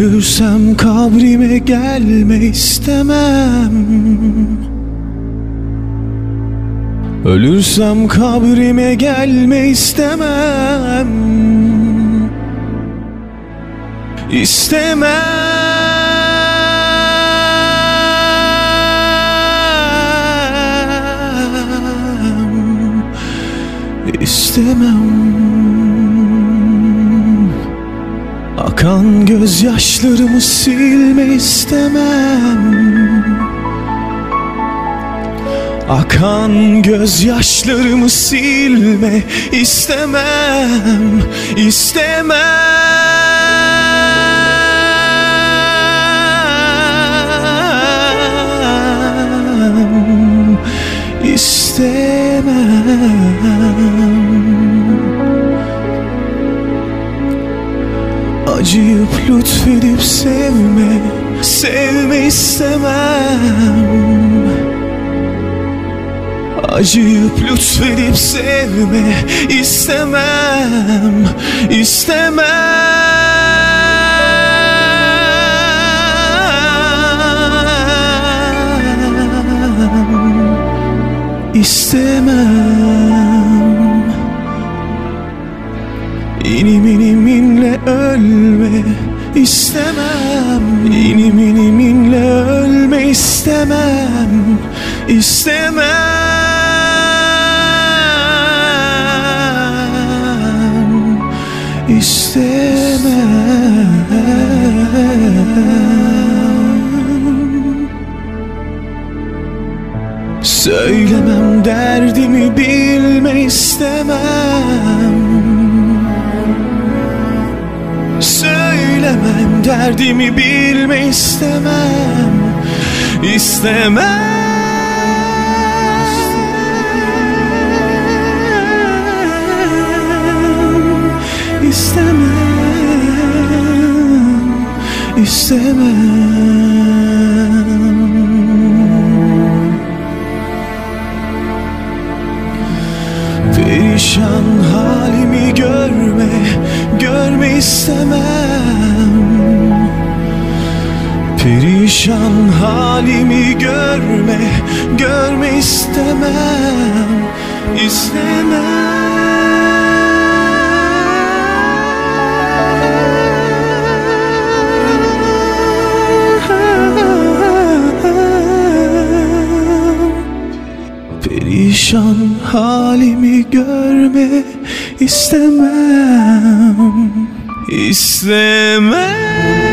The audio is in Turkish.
Ölürsem kabrime gelme istemem. Ölürsem kabrime gelme istemem. İstemem. İstemem. Akan gözyaşlarımı silme istemem. Akan gözyaşlarımı silme istemem. İstemem. İstemem. Acıyıp lütfedip sevme, sevme istemem. Acıyıp lütfedip sevme istemem, istemem. İstemem. İnim iniminle ölme istemem. İnim iniminle ölme istemem. İstemem. İstemem. Söylemem derdimi bilme istemem. Söylemem derdimi bilme istemem. İstemem. İstemem. İstemem. Perişan halimi görme, görme istemem. Perişan halimi görme, görme istemem. İstemem. Perişan halimi görme istemem. İstemem.